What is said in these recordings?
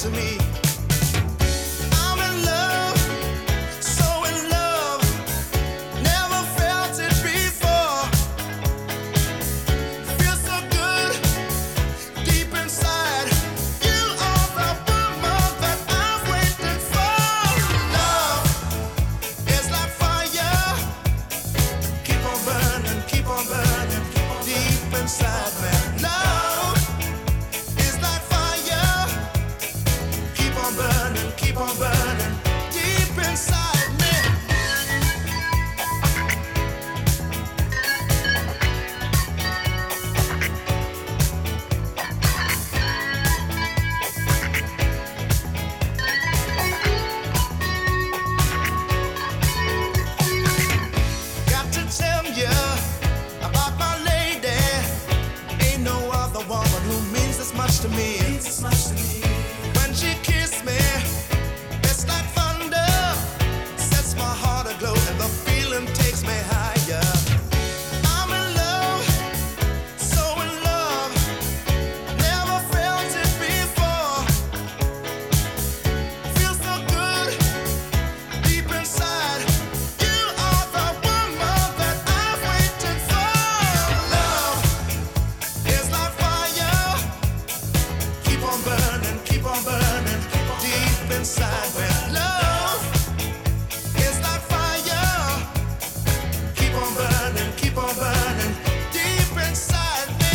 to me. I'm in love, so in love, never felt it before. Feels so good deep inside. You are the woman that I've waited for. Love is like fire, keep on burning deep inside me. Love is like fire, keep on burning deep inside me. Got to tell you about my lady. Ain't no other woman who means this much to me. When she kissed me, it's like thunder, sets my heart aglow, and the feeling takes me higher. I'm in love, so in love, never felt it before. Feels so good deep inside. You are the woman that I've waited for. Love is like fire, keep on burning deep inside me. Love is like fire, keep on burning deep inside me.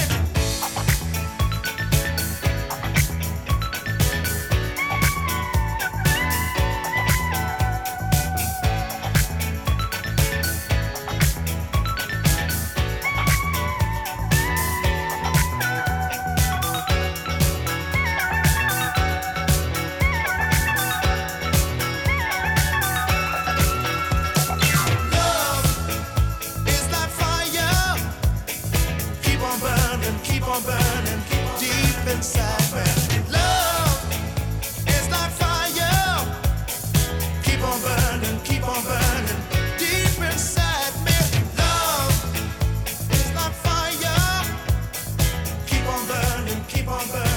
Love is like fire, keep on burning deep inside me. Love is like fire, keep on burning deep inside me. Love is like fire, keep on burning